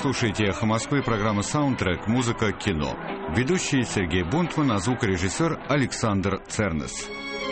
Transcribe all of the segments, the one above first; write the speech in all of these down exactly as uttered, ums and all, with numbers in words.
слушаете «Эхо Москвы», программа «Саундтрек», музыка, кино. Ведущий Сергей Бунтман, а звукорежиссер Александр Цернес.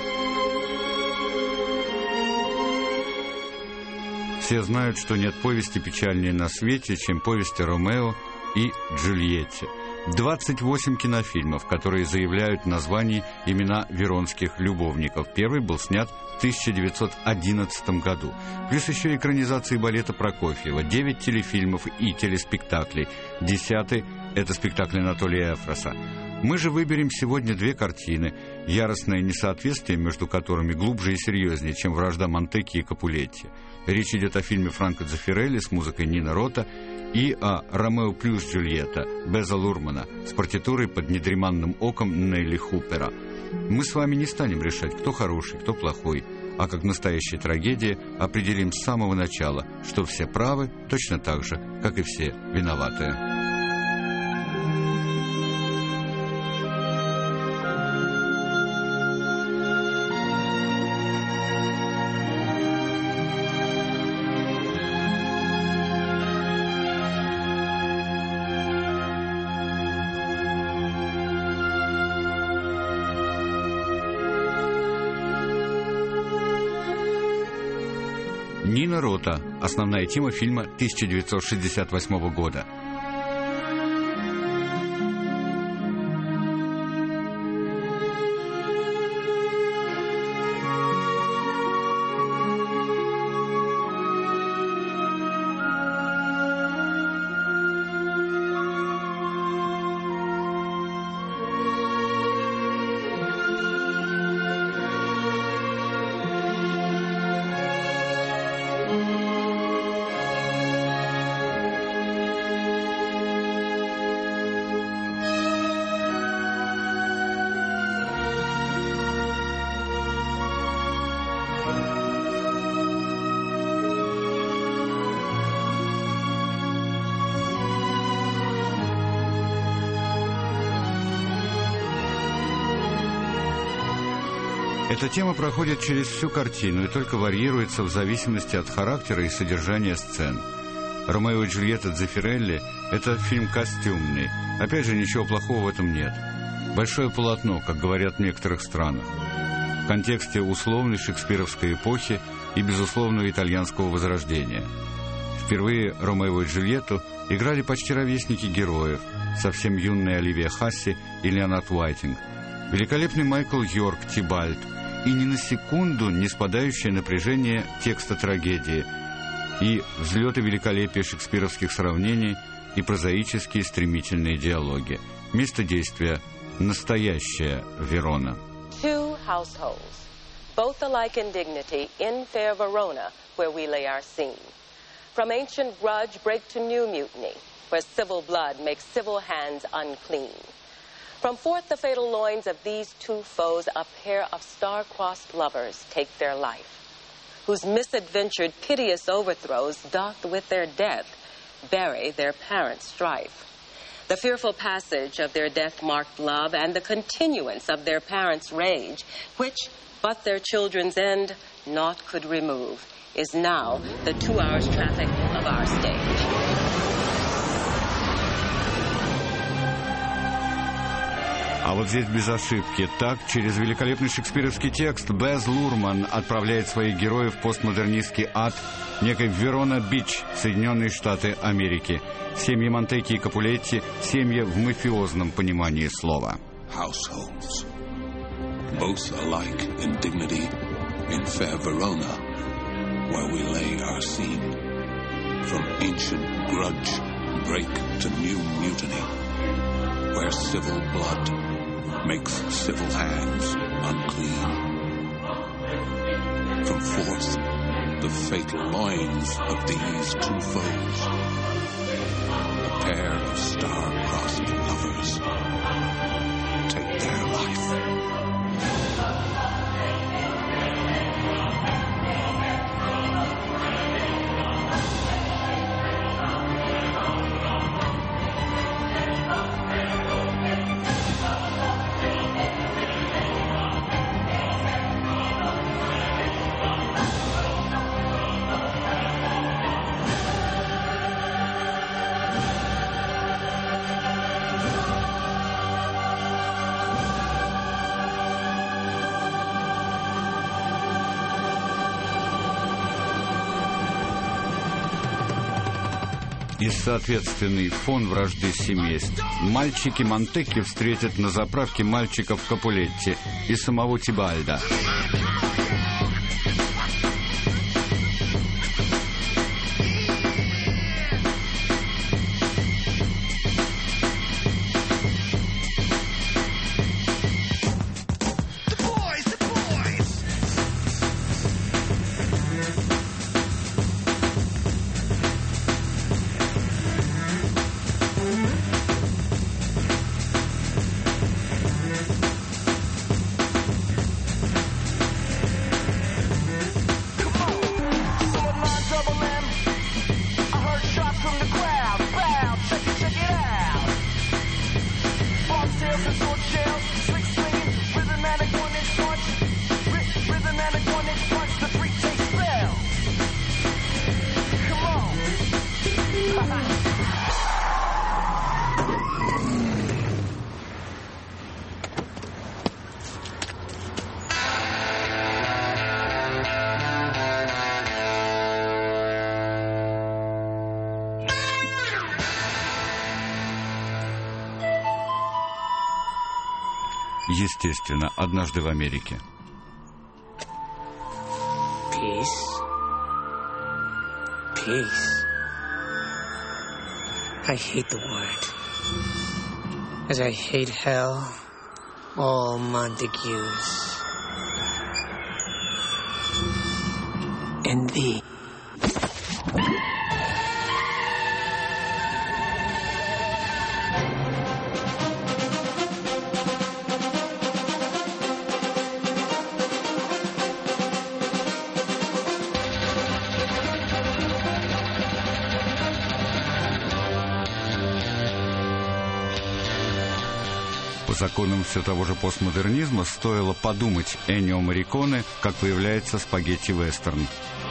Все знают, что нет повести печальнее на свете, чем повесть о Ромео и Джульетте. двадцать восемь кинофильмов, которые заявляют в названии имена веронских любовников. Первый был снят в тысяча девятьсот одиннадцатом году. Плюс еще экранизации балета Прокофьева, девять телефильмов и телеспектаклей. Десятый — это спектакль Анатолия Эфроса. Мы же выберем сегодня две картины, яростное несоответствие между которыми глубже и серьезнее, чем вражда Монтекки и Капулетти. Речь идет о фильме Франко Дзеффирелли с музыкой Нино Рота и о «Ромео плюс Джульетта» Беза Лурмана с партитурой под недреманным оком Нелли Хупера. Мы с вами не станем решать, кто хороший, кто плохой, а как настоящая трагедия определим с самого начала, что все правы точно так же, как и все виноватые. Нино Рота. Основная тема фильма тысяча девятьсот шестьдесят восьмого года. Эта тема проходит через всю картину и только варьируется в зависимости от характера и содержания сцен. «Ромео и Джульетта» Дзеффирелли – это фильм костюмный. Опять же, ничего плохого в этом нет. Большое полотно, как говорят в некоторых странах. В контексте условной шекспировской эпохи и безусловного итальянского возрождения. Впервые Ромео и Джульетту играли почти ровесники героев, совсем юные Оливия Хасси и Леонард Уайтинг, великолепный Майкл Йорк Тибальд, и ни на секунду не спадающее напряжение текста трагедии, и взлеты великолепия шекспировских сравнений, и прозаические стремительные диалоги. Место действия — настоящая Верона. Two households, both alike in dignity, in fair Verona, where we lay our scene. From ancient grudge break to new mutiny, where civil blood makes civil hands unclean. From forth the fatal loins of these two foes, a pair of star-crossed lovers take their life, whose misadventured piteous overthrows doth with their death bury their parents' strife. The fearful passage of their death-marked love and the continuance of their parents' rage, which but their children's end naught could remove, is now the two hours traffic of our stage. А вот здесь без ошибки. Так, через великолепный шекспировский текст Без Лурман отправляет своих героев в постмодернистский ад некой Верона-Бич, Соединенные Штаты Америки. Семьи Монтекки и Капулетти — семьи в мафиозном понимании слова. Households, both alike in dignity, in fair Verona, where we lay our scene. From ancient grudge break to new mutiny, where civil blood makes civil hands unclean. From forth the fatal loins of these two foes, a pair of star-crossed lovers take their life. и соответственный фон вражды семейств, мальчики Монтекки встретят на заправке мальчиков Капулетти и самого Тибальда. Естественно, однажды в Америке. Peace. Peace. I hate the word. As I hate hell, all Montagues. And thee. По законам все того же постмодернизма стоило подумать Эннио Морриконе, как появляется спагетти-вестерн.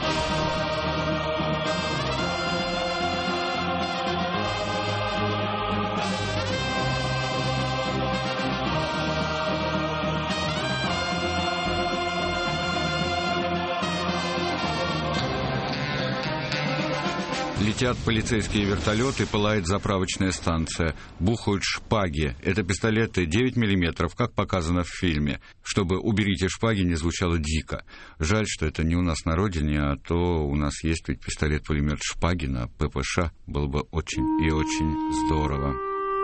Летят полицейские вертолеты, пылает заправочная станция. Бухают шпаги. Это пистолеты девять миллиметров, как показано в фильме. Чтобы «уберите шпаги» не звучало дико. Жаль, что это не у нас на родине, а то у нас есть ведь пистолет-пулемет «Шпаги» на ППШ. Было бы очень и очень здорово.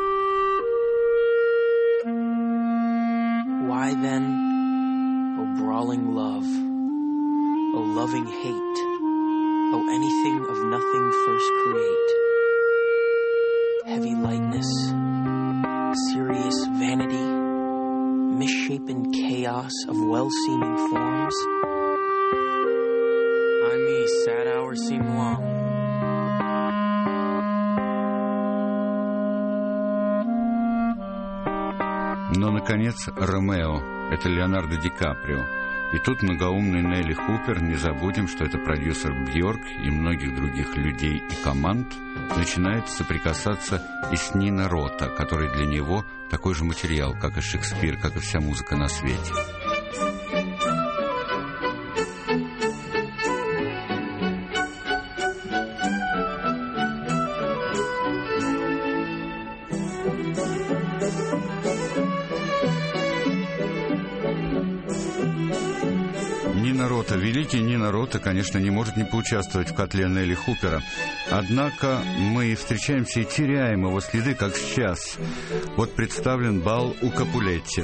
Why then, O brawling love, O loving hate, O anything of nothing first create, heavy lightness, serious vanity, misshapen chaos of well-seeming forms, I me sad hours seem long. Но, наконец, Ромео. Это Леонардо Ди Каприо. И тут многоумный Нелли Хупер, не забудем, что это продюсер Бьорк и многих других людей и команд, начинает соприкасаться и с Нино Рота, который для него такой же материал, как и Шекспир, как и вся музыка на свете. Нино Рота, великий Нино Рота, конечно, не может не поучаствовать в котле Нелли Хупера. Однако мы встречаемся и теряем его следы, как сейчас. Вот представлен бал у Капулетти.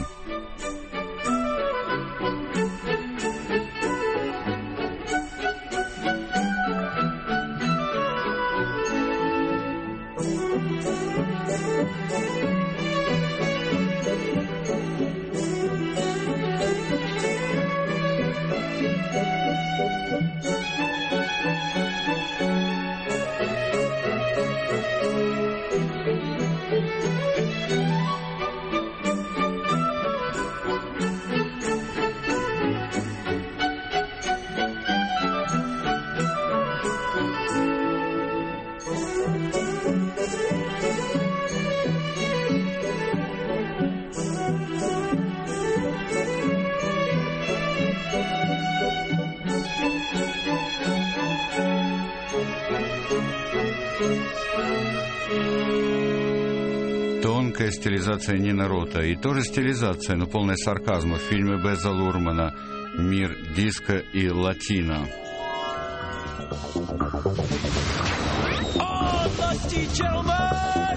великая стилизация Нина Рота. И тоже стилизация, но полная сарказма в фильме Беза Лурмана «Мир диско и латино». Oh, lusty gentlemen!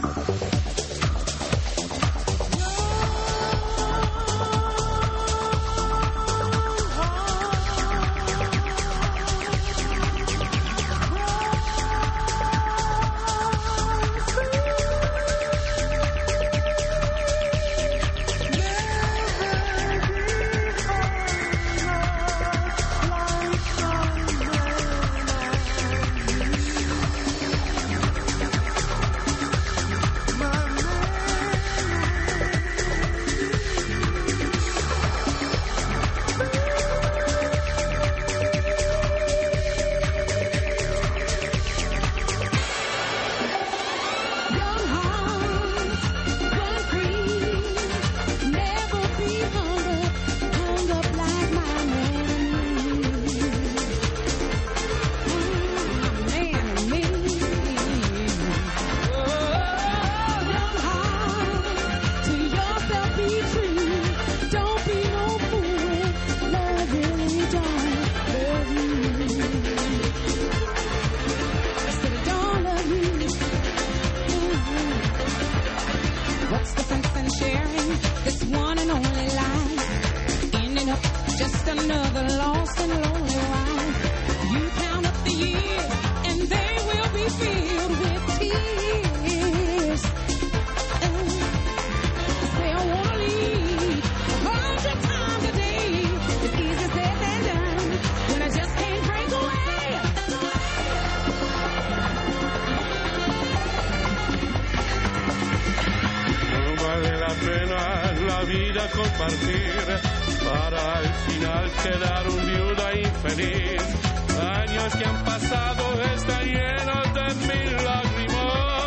Compartir para al final quedar un viuda infeliz. Años que han pasado están llenos de mil lágrimas.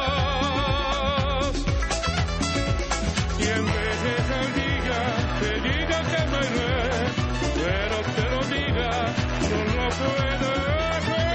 Y en vez de que diga, te diga que me iré, pero te lo diga, no lo puedo hacer.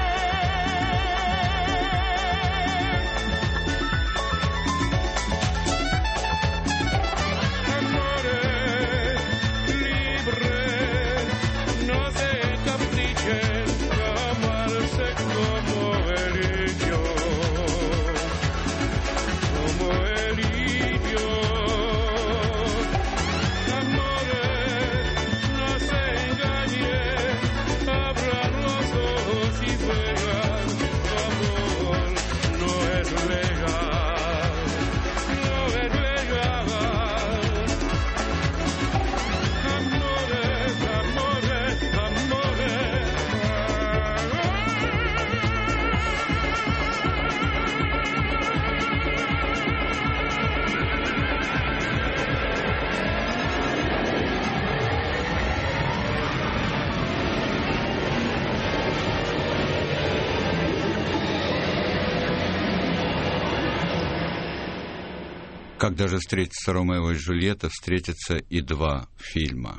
Когда же встретятся Ромео и Джульетта, встретятся и два фильма.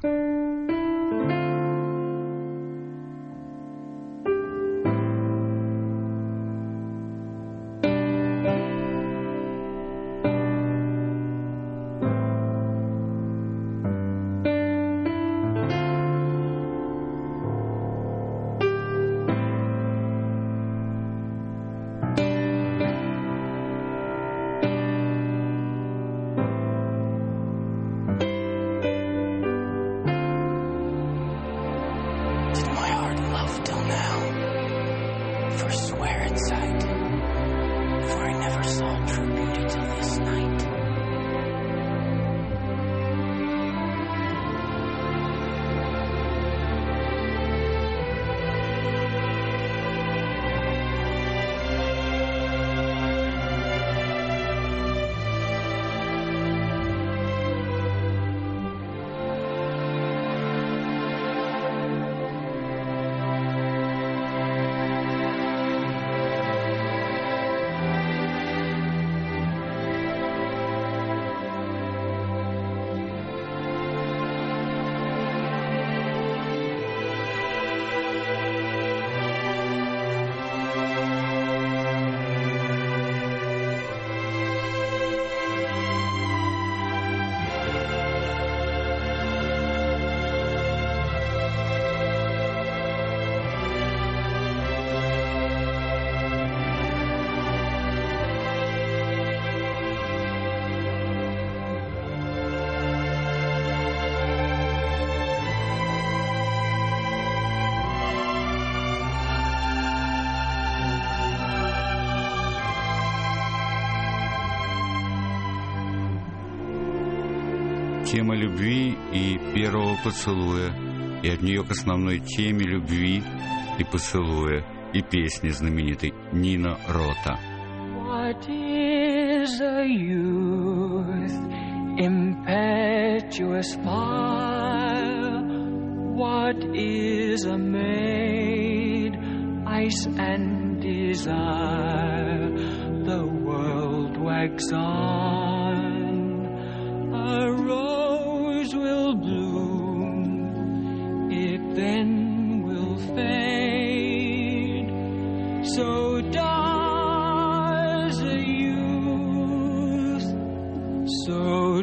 тема любви и первого поцелуя, и от нее к основной теме любви и поцелуя, и песни знаменитой Нино Рота. What is a youth, impetuous fire? What is a maid, ice and desire? The world wags on, a rose will bloom, it then will fade. So does a youth, so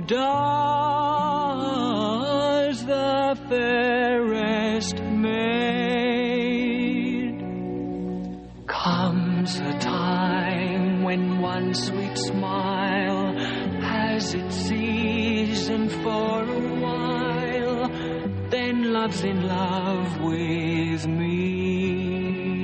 does the fairest maid. Comes a time when one sweet smile has its season for a while, then love's in love with me.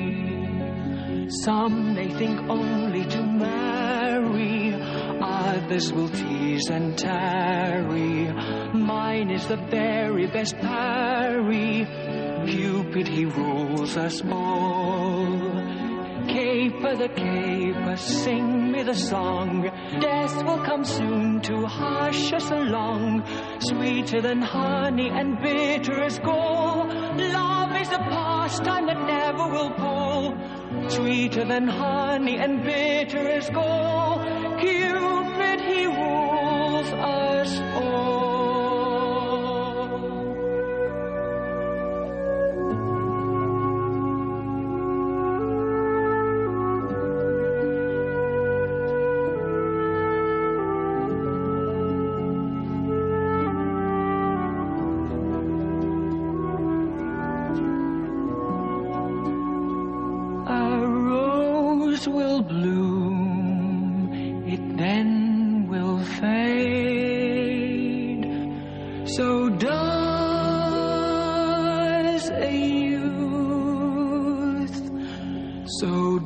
Some may think only to marry, others will tease and tarry. Mine is the very best parry. Cupid, he rules us all. Caper the caper, sing me the song. Death will come soon to hush us along. Sweeter than honey and bitter as gall. Love is a pastime that never will pall. Sweeter than honey and bitter as gall. Cupid, he rules us all. Will bloom, it then will fade. So does a youth, so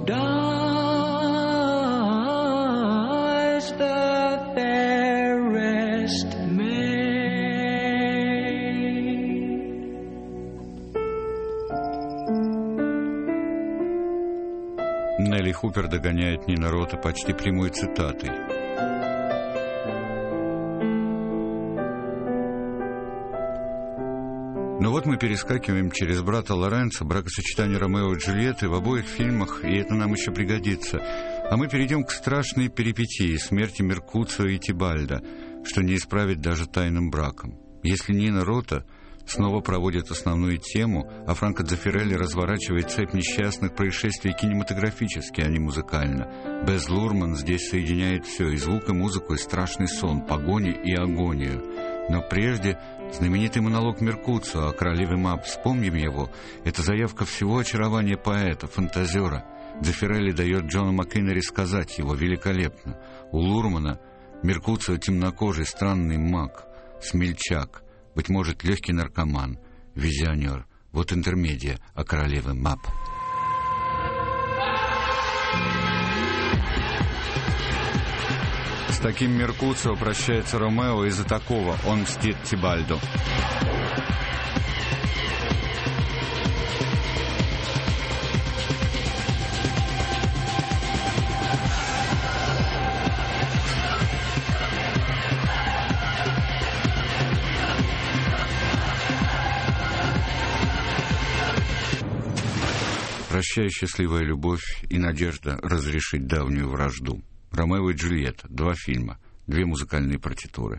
does the fairest maid. Нелли Хупер догоняет Нино Рота почти прямой цитатой. Но вот мы перескакиваем через брата Лоренцо, бракосочетание Ромео и Джульетты в обоих фильмах, и это нам еще пригодится. А мы перейдем к страшной перипетии смерти Меркуцио и Тибальда, что не исправить даже тайным браком. Если Нино Рота снова проводит основную тему, а Франко Дзеффирелли разворачивает цепь несчастных происшествий кинематографически, а не музыкально. Без Лурман здесь соединяет все, и звук, и музыку, и страшный сон, погони и агонию. Но прежде знаменитый монолог Меркуцио о королеве Маб, вспомним его, это заявка всего очарования поэта, фантазера. Дзеффирелли дает Джону Маккейнери сказать его великолепно. У Лурмана Меркуцио темнокожий, странный маг, смельчак, быть может, легкий наркоман, визионер. Вот интермедия о королеве Маб. С таким Меркуцио прощается Ромео, из-за такого он мстит Тибальду. Прощай, счастливая любовь и надежда разрешить давнюю вражду. Ромео и Джульетта. Два фильма, две музыкальные партитуры.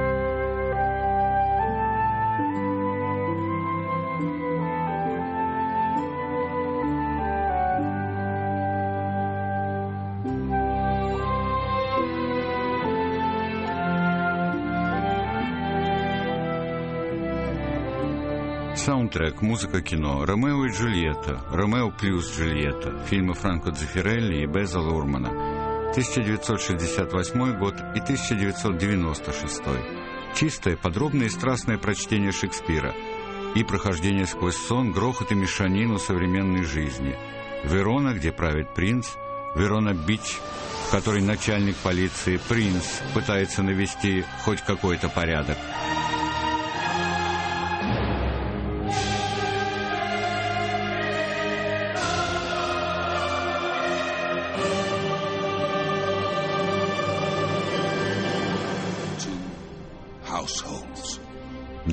Саундтрек, музыка, кино. Ромео и Джульетта, Ромео плюс Джульетта. Фильмы Франко Дзеффирелли и Беза Лурмана. тысяча девятьсот шестьдесят восьмой год и тысяча девятьсот девяносто шестой. Чистое, подробное и страстное прочтение Шекспира. И прохождение сквозь сон, грохот и мешанину современной жизни. Верона, где правит принц. Верона-Бич, в которой начальник полиции, принц, пытается навести хоть какой-то порядок.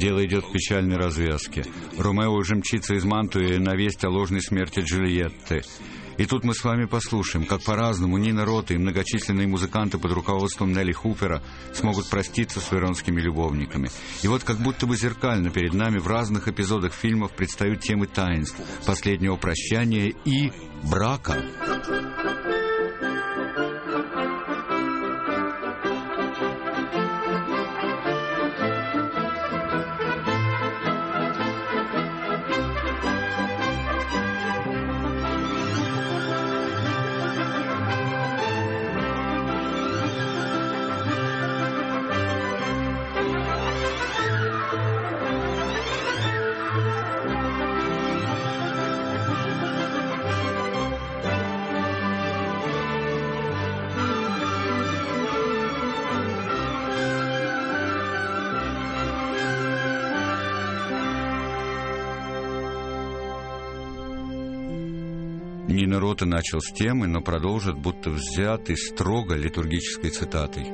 Дело идет к печальной развязке. Ромео уже мчится из Мантуи на весть о ложной смерти Джульетты. И тут мы с вами послушаем, как по-разному Нина Рота и многочисленные музыканты под руководством Нелли Хупера смогут проститься с веронскими любовниками. И вот как будто бы зеркально перед нами в разных эпизодах фильмов предстают темы таинств, последнего прощания и брака. Нина Рота начал с темы, но продолжит, будто взятой строго литургической цитатой.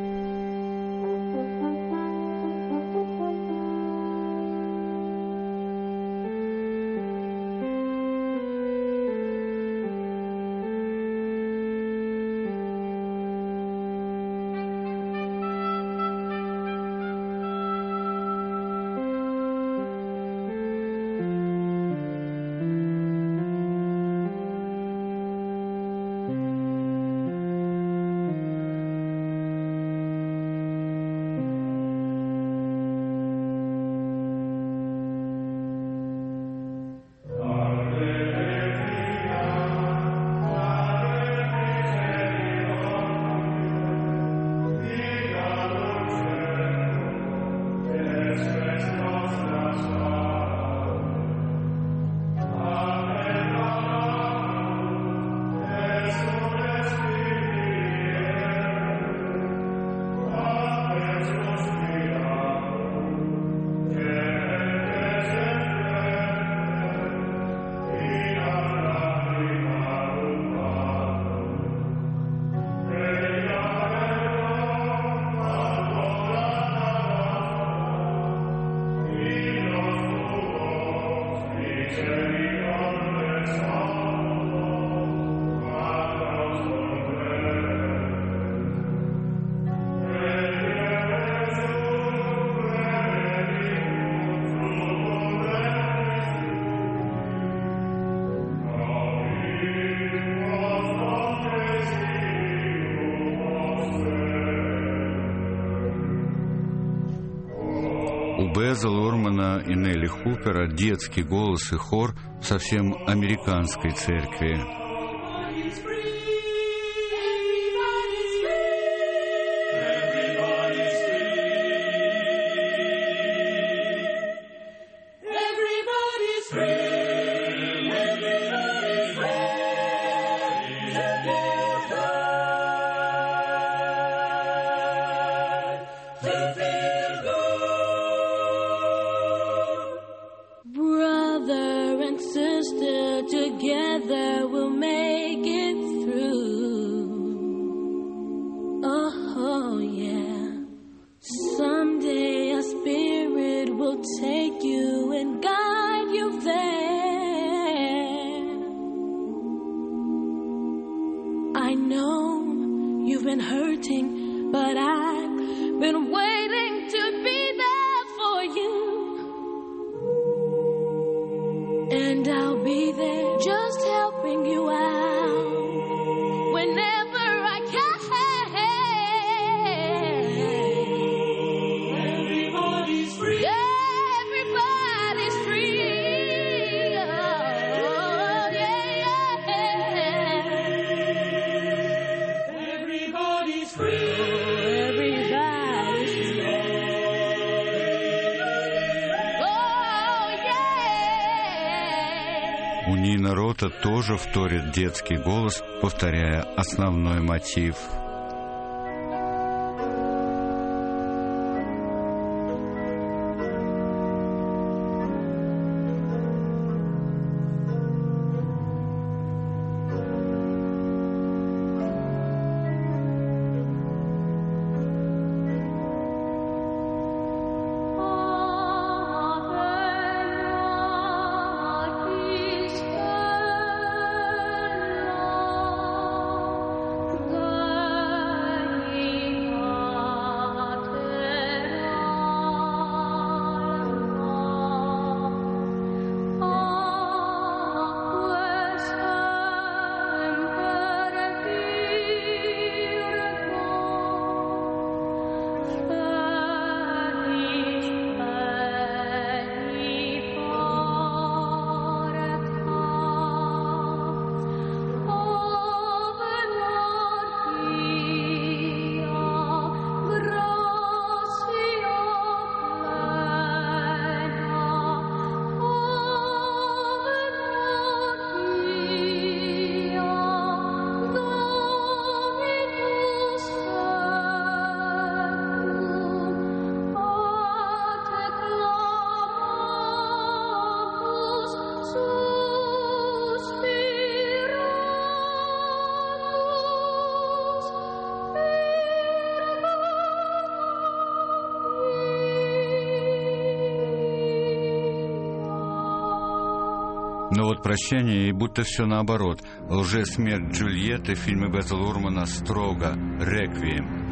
У Беза Лормана и Нелли Хупера детский голос и хор совсем американской церкви. У Нина Рота тоже вторит детский голос, повторяя основной мотив. Oh Но вот «Прощание» и будто все наоборот. Лжесмерть Джульетты в фильме Беза Лурмана строго «Реквием».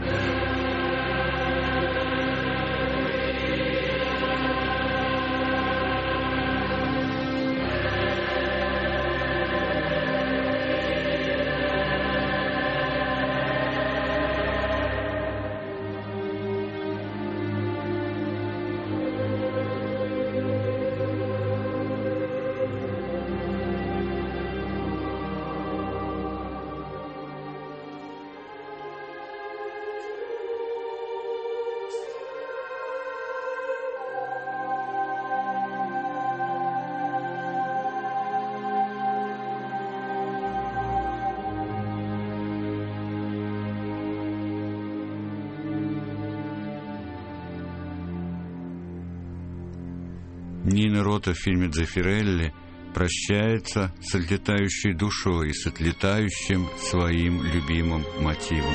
Нино Рота в фильме «Дзеффирелли» прощается с отлетающей душой и с отлетающим своим любимым мотивом.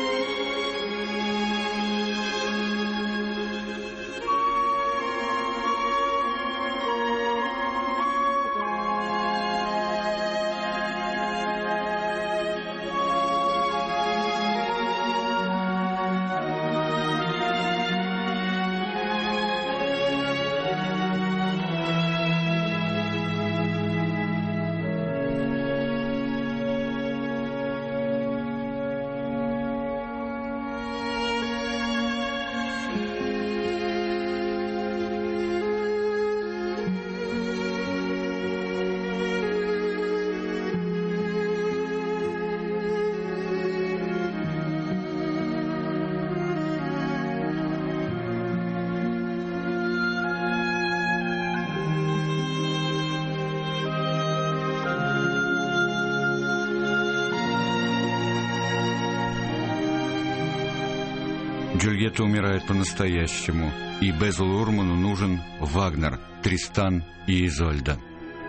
Джульетта умирает по-настоящему, и Безу Лурману нужен Вагнер, Тристан и Изольда.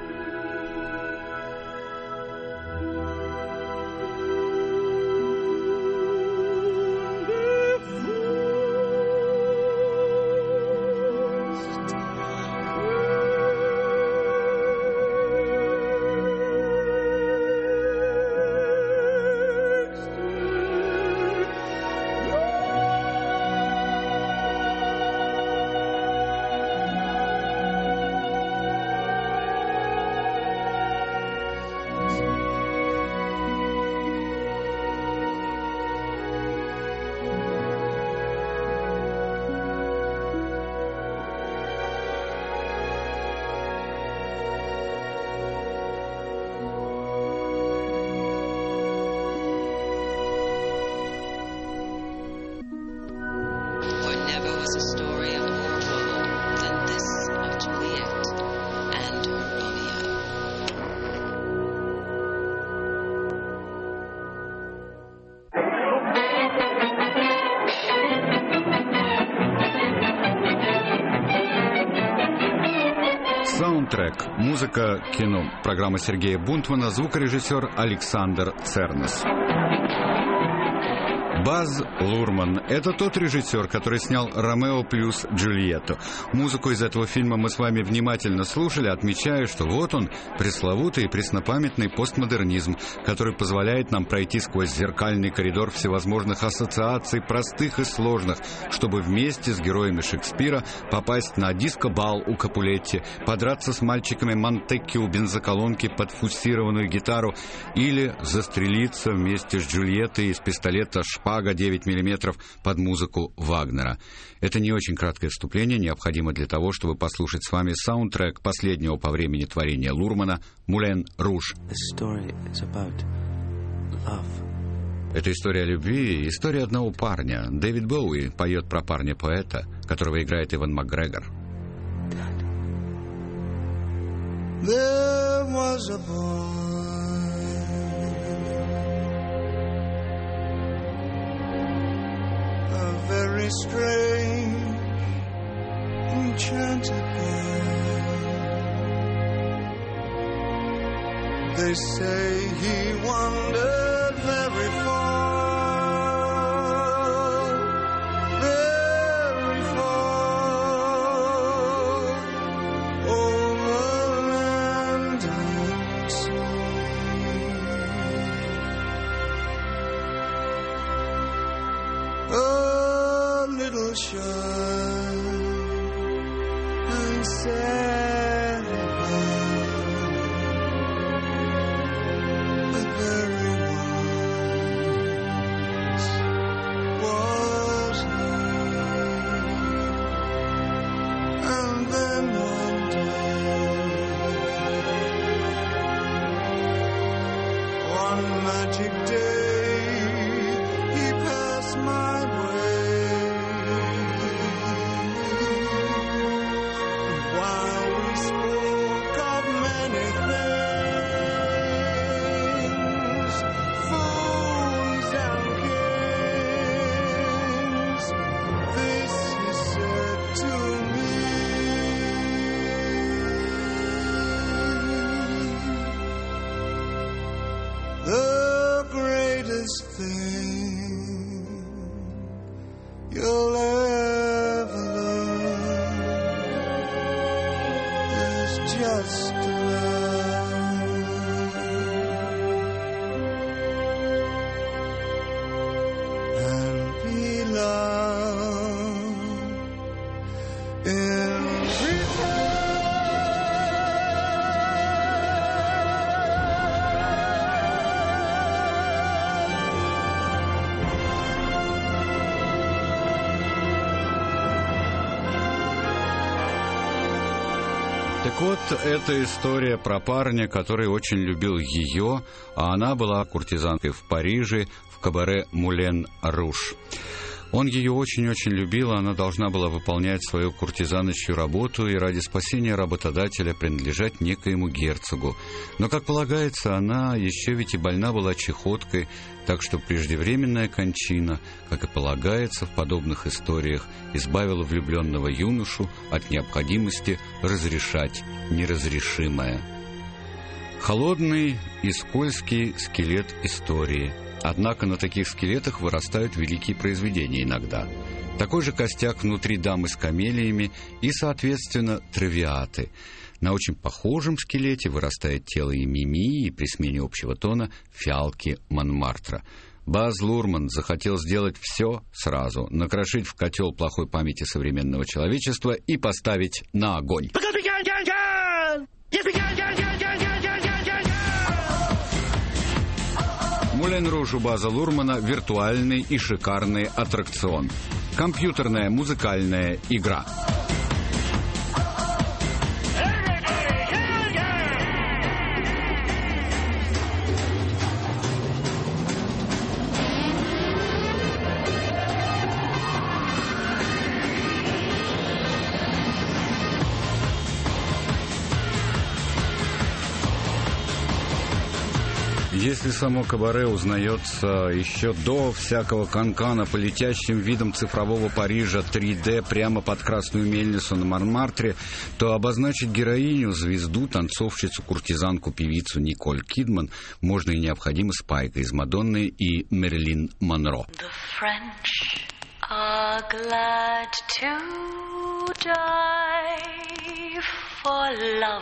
Саундтрек. Музыка, кино. Программа Сергея Бунтмана. Звукорежиссер Александр Цернес. Баз Лурман – это тот режиссер, который снял «Ромео плюс Джульетту». Музыку из этого фильма мы с вами внимательно слушали, отмечая, что вот он, пресловутый и преснопамятный постмодернизм, который позволяет нам пройти сквозь зеркальный коридор всевозможных ассоциаций, простых и сложных, чтобы вместе с героями Шекспира попасть на диско-бал у Капулетти, подраться с мальчиками Монтекки у бензоколонки под фуссированную гитару или застрелиться вместе с Джульеттой из пистолета «Шпага» девять миллиметров под музыку Вагнера. Это не очень краткое вступление, необходимо для того, чтобы послушать с вами саундтрек последнего по времени творения Лурмана «Мулен Руж». Это история любви, история одного парня. Дэвид Боуи поет про парня-поэта, которого играет Иван Макгрегор. There was a boy, a very strange, enchanted boy. They say he wandered very far, very far, over land and will shine and set above the very once was he. And then one day, one magic day, he passed my way. And while we spoke of many things, fools and kings, this he said to me: the greatest thing you'll ever learn is just to love and be loved in return. Так вот, это история про парня, который очень любил ее, а она была куртизанкой в Париже, в кабаре «Мулен Руж». Он ее очень-очень любил, она должна была выполнять свою куртизаночью работу и ради спасения работодателя принадлежать некоему герцогу. Но, как полагается, она еще ведь и больна была чехоткой, так что преждевременная кончина, как и полагается в подобных историях, избавила влюбленного юношу от необходимости разрешать неразрешимое. Холодный и скользкий скелет истории. Однако на таких скелетах вырастают великие произведения иногда. Такой же костяк внутри дамы с камелиями и, соответственно, травиаты. На очень похожем скелете вырастает тело и Мими, и при смене общего тона фиалки Монмартра. Баз Лурман захотел сделать все сразу, накрошить в котел плохой памяти современного человечества и поставить на огонь. Мулен Руж у База Лурмана — виртуальный и шикарный аттракцион. Компьютерная музыкальная игра. Если само кабаре узнается еще до всякого канкана по летящим видам цифрового Парижа три дэ прямо под Красную мельницу на Монмартре, то обозначить героиню, звезду, танцовщицу, куртизанку, певицу Николь Кидман можно и необходимо Спайка из Мадонны и Мэрилин Монро. The French are glad to die for love.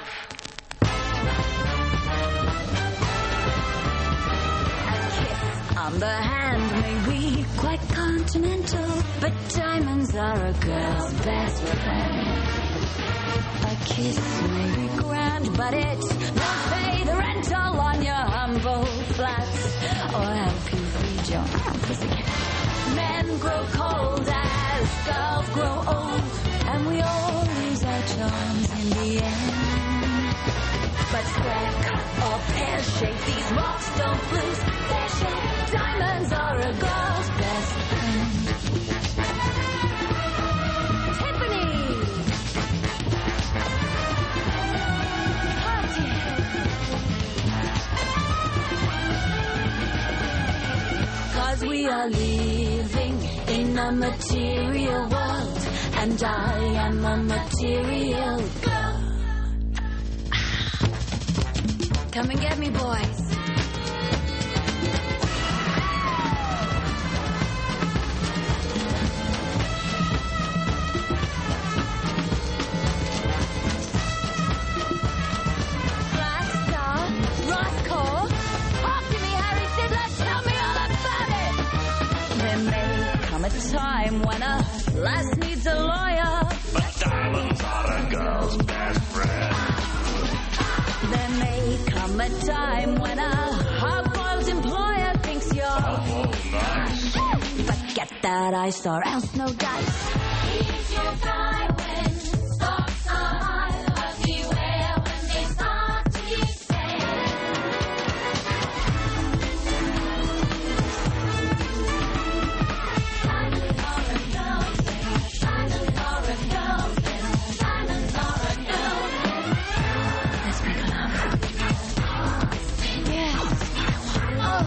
On the hand may be quite continental, but diamonds are a girl's best friend. A kiss may be grand, but it won't pay the rental on your humble flats or help you feed your pussycat. Men grow cold as girls grow old, and we all lose our charms in the end. But square cut or pear shape, these rocks don't lose their shape. Diamonds are a girl's best friend. Tiffany! Party! Cause we are living in a material world, and I am a material girl. Come and get me, boys. Time when a last needs a lawyer. But diamonds are a girl's best friend. There may come a time when a hard-boiled employer thinks you're oh, nice. Forget that ice or else no dice. He's your guy when stocks are high, but beware when they start to descend. Diamonds are a girlfriend, diamonds are a girlfriend, diamonds are a girlfriend. Let's make love. Yes. Oh.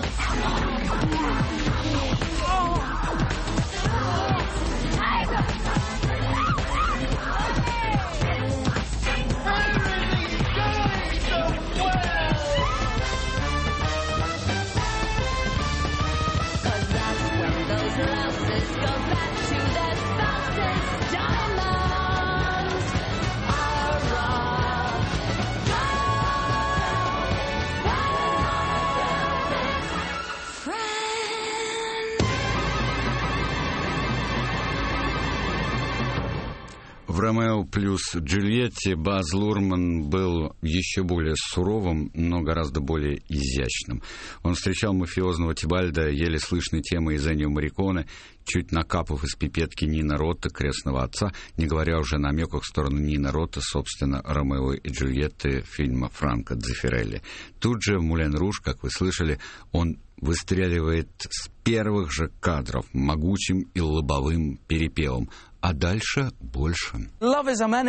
В «Ромео плюс Джульетте» Баз Лурман был еще более суровым, но гораздо более изящным. Он встречал мафиозного Тибальда еле слышной темой из «Эннио Морриконе», чуть накапав из пипетки Нино Ротта, крестного отца, не говоря уже о намеках в сторону Нино Ротта, собственно, «Ромео и Джульетты» фильма Франко Дзеффирелли. Тут же в «Мулен Руж», как вы слышали, он выстреливает с первых же кадров могучим и лобовым перепевом. А дальше больше. Вот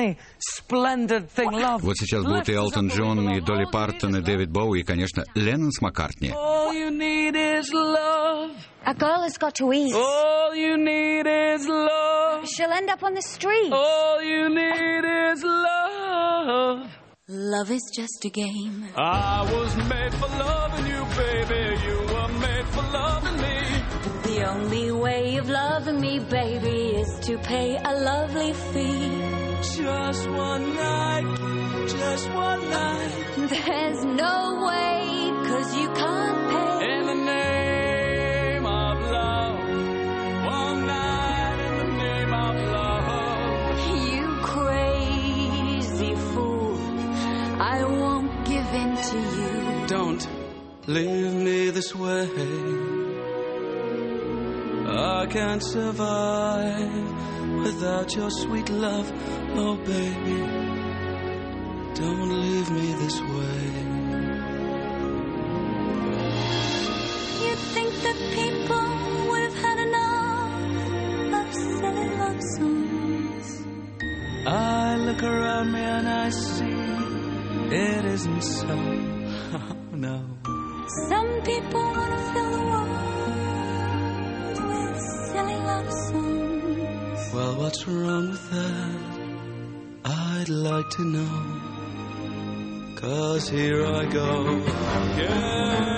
сейчас будут и Элтон Джон, и Долли Партон, и Дэвид Боуи, и, конечно, Леннон с Маккартни. A girl has got to eat. All you need is love. She'll end up on the street. All you need is love. Love is just a game. I was made for loving you, baby. You were made for loving me. The only way of loving me, baby, is to pay a lovely fee. Just one night, just one night. There's no way, 'cause you can't pay. In the name of love. One night in the name of love. You crazy fool, I won't give in to you. Don't leave me this way. I can't survive without your sweet love. Oh, baby, don't leave me this way. You'd think that people would have had enough of silly love songs. I look around me and I see it isn't so. Oh, no. Some people want to fill the world with silly love songs. Well, what's wrong with that? I'd like to know. 'Cause here I go again.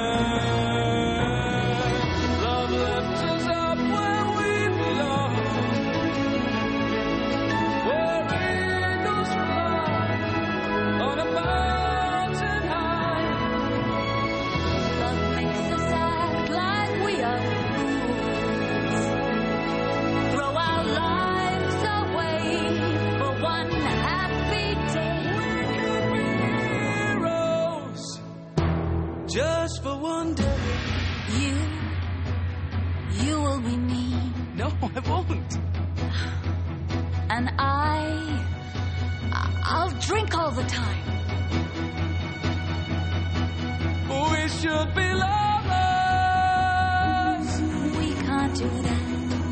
Love left us up where we belong, where angels fly on a mountain high. Love makes us act like we are fools. Throw our lives away for one happy day. Just for one day. You, you will be me. No, I won't. And I, I'll drink all the time. We should be lovers. We can't do that.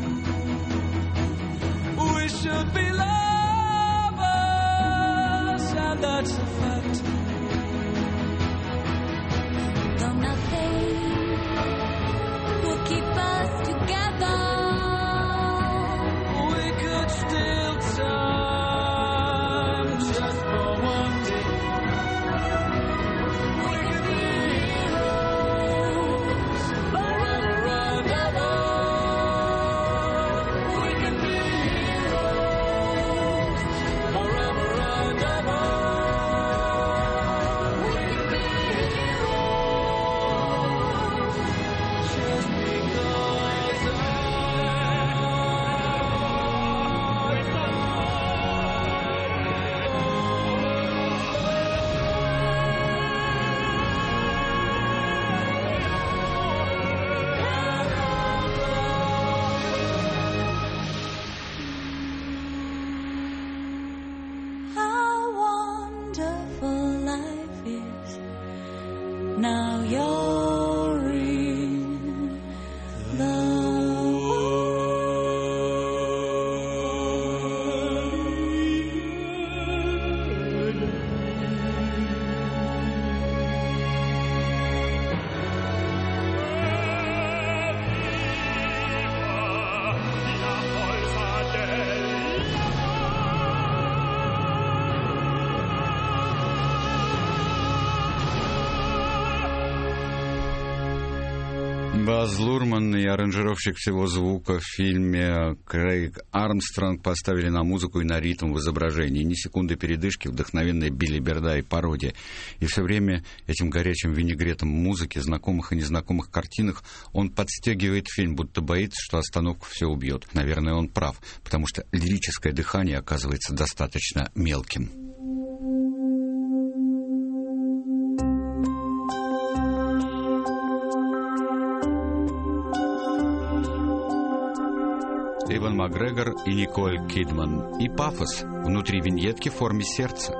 We should be lovers, and that's a fact. Though nothing will keep us together, we could steal time just for one day. We could be heroes forever and ever. We could be heroes forever and ever. Now you're in the Баз Лурман и аранжировщик всего звука в фильме Крейг Армстронг поставили на музыку и на ритм в изображении. Ни секунды передышки, вдохновенная билиберда и пародия. И все время этим горячим винегретом музыки, знакомых и незнакомых картинах, он подстегивает фильм, будто боится, что остановка все убьет. Наверное, он прав, потому что лирическое дыхание оказывается достаточно мелким. Иван Макгрегор и Николь Кидман. И пафос внутри виньетки в форме сердца.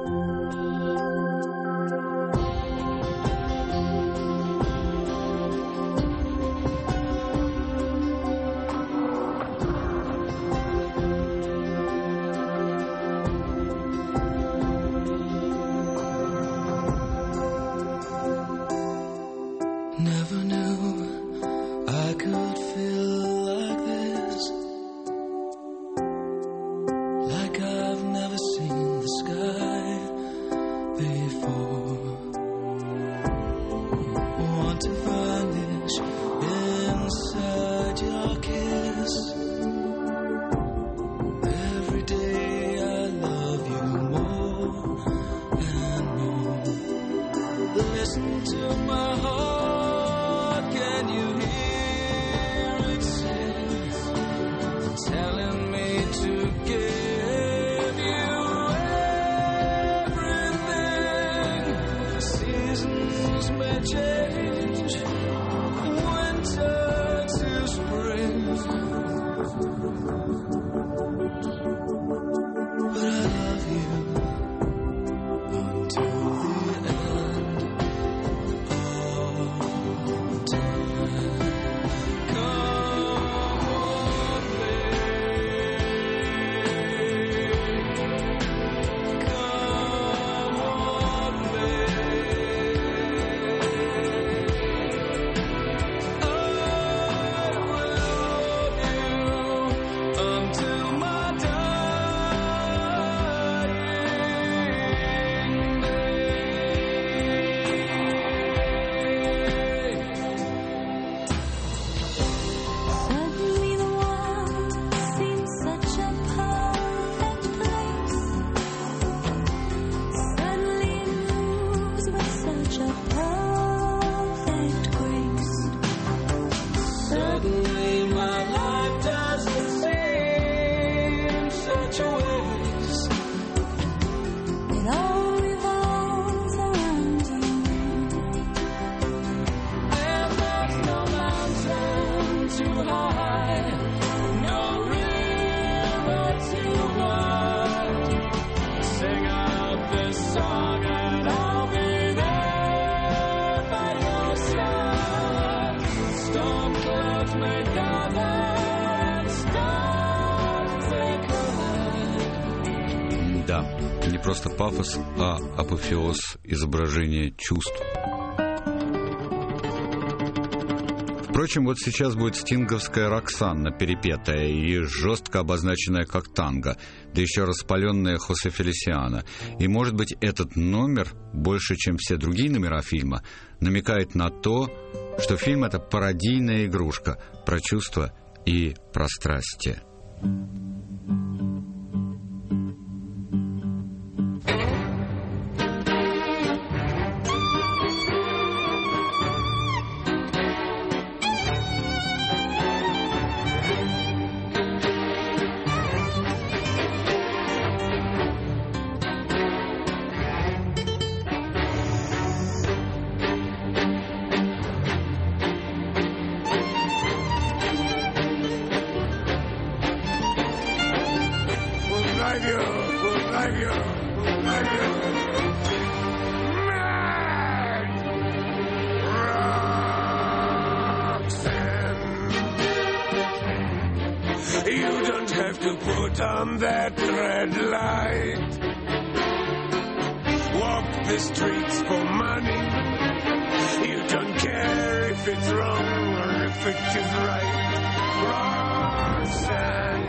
Да, не просто пафос, а апофеоз изображения чувств. Впрочем, вот сейчас будет стинговская Роксанна, перепетая и жестко обозначенная как танго, да еще распаленная Хосе Фелисиано. И, может быть, этот номер, больше, чем все другие номера фильма, намекает на то, что фильм — это пародийная игрушка про чувства и про страсти. have to put on that red light. Walk the streets for money. You don't care if it's wrong or if it is right. Roxanne,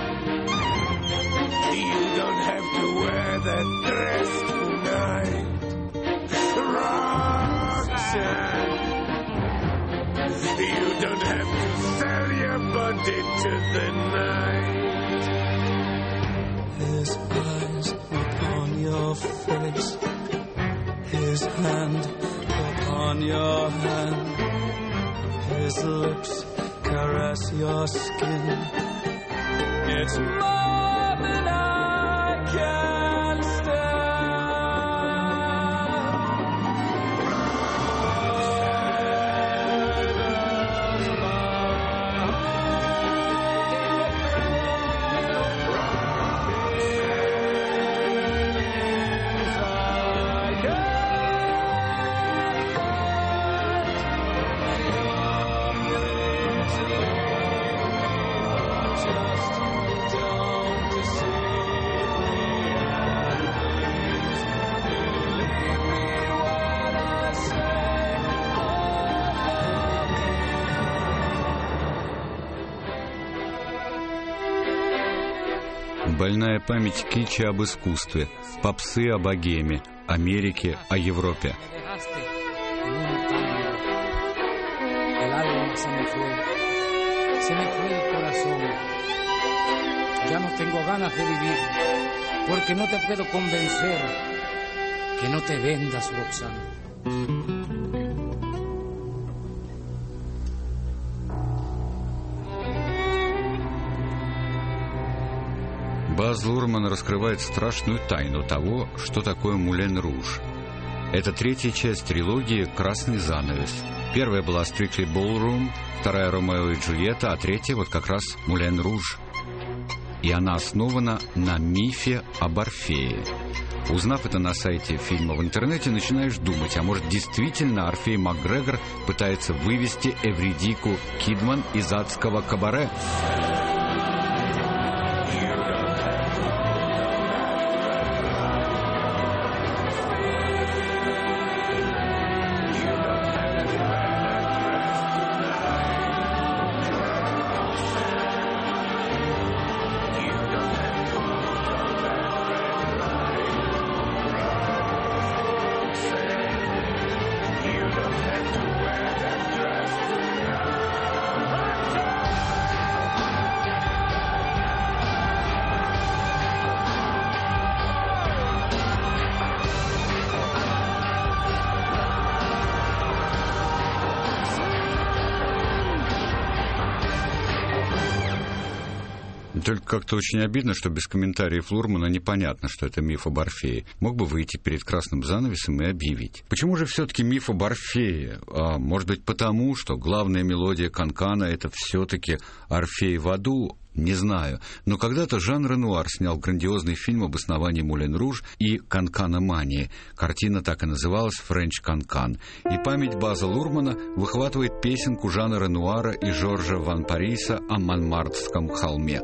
you don't have to wear that dress tonight. Roxanne, you don't have to sell your body to the night. His eyes upon your face, his hand upon your hand, his lips caress your skin. It's more than I can stand. Больная память китча об искусстве, попсы о богеме, Америке, о Европе. Ya no tengo ganas de vivir, porque no te puedo convencer que no te vendas, Roxana. Баз Лурман раскрывает страшную тайну того, что такое Мулен Руж. Это третья часть трилогии «Красный занавес». Первая была «Strictly Ballroom», вторая «Ромео и Джульетта», а третья вот как раз «Мулен Руж». И она основана на мифе об Орфее. Узнав это на сайте фильма в интернете, начинаешь думать, а может действительно Орфей МакГрегор пытается вывести Эвридику Кидман из адского кабаре? Только как-то очень обидно, что без комментариев Лурмана непонятно, что это миф об Орфее. Мог бы выйти перед красным занавесом и объявить. Почему же все-таки миф об Орфее? А, может быть, потому, что главная мелодия Канкана — это все-таки Орфей в аду? Не знаю. Но когда-то Жан Ренуар снял грандиозный фильм об основании Мулен Руж и Канканомании. Картина так и называлась «Френч Канкан». И память База Лурмана выхватывает песенку Жана Ренуара и Жоржа Ван Париса о Монмартрском холме.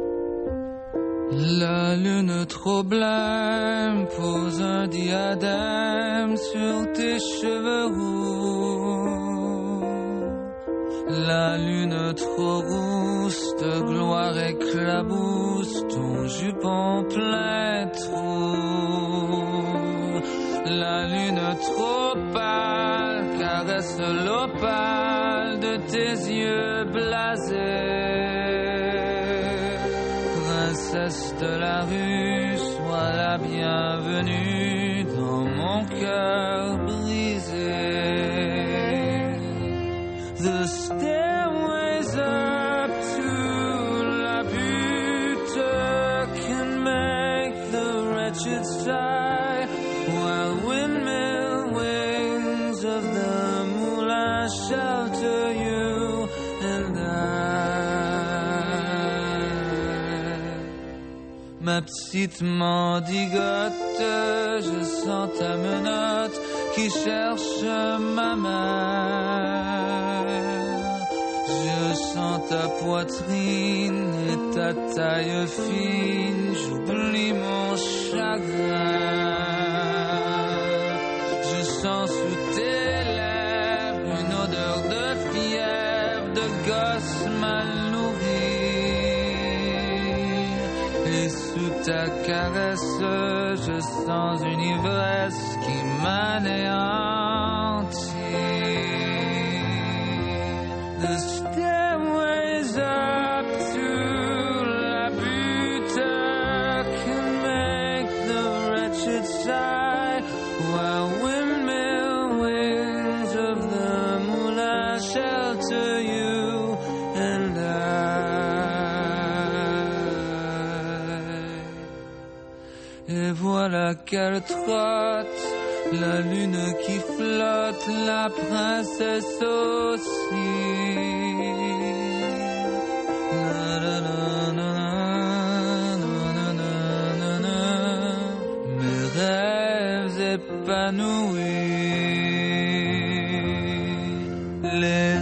La lune trop blême pose un diadème sur tes cheveux roux. La lune trop rousse de gloire éclabousse ton jupon plein trou. La lune trop pâle caresse l'opale de tes yeux blasés. Princesse de la rue, sois la bienvenue dans mon cœur brisé. The stairways up to la butte can make the wretched sigh, while windmill wings of the moulin shelter you and I. Ma petite mendigote, je sens ta menotte qui cherche ma main. Je sens ta poitrine et ta taille fine, j'oublie mon chagrin. Je sens sous tes lèvres une odeur de fièvre, de gosse mal nourri. Et sous ta caresse, je sens une ivresse qui m'anéantit. The stairways up to La Butte can make the wretched sigh, while windmill wings of the moulin shelter you and I. Et voilà qu'elle trotte, la lune qui flotte, la princesse aussi. Mes rêves épanouis, les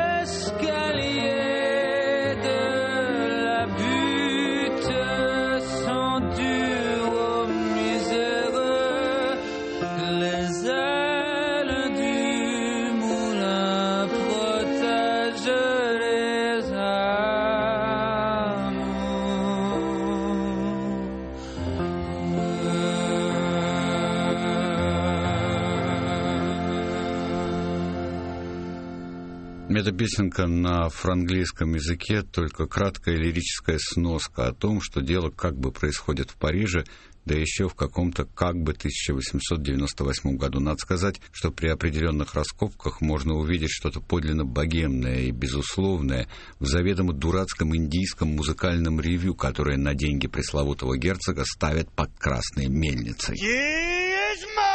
escaliers de la butte sont durs aux miséreux, les ailes du moulin protègent les Эта песенка на франглийском языке, только краткая лирическая сноска о том, что дело как бы происходит в Париже, да еще в каком-то как бы тысяча восемьсот девяносто восьмом году. Надо сказать, что при определенных раскопках можно увидеть что-то подлинно богемное и безусловное в заведомо дурацком индийском музыкальном ревью, которое на деньги пресловутого герцога ставят под красной мельницей. Yes,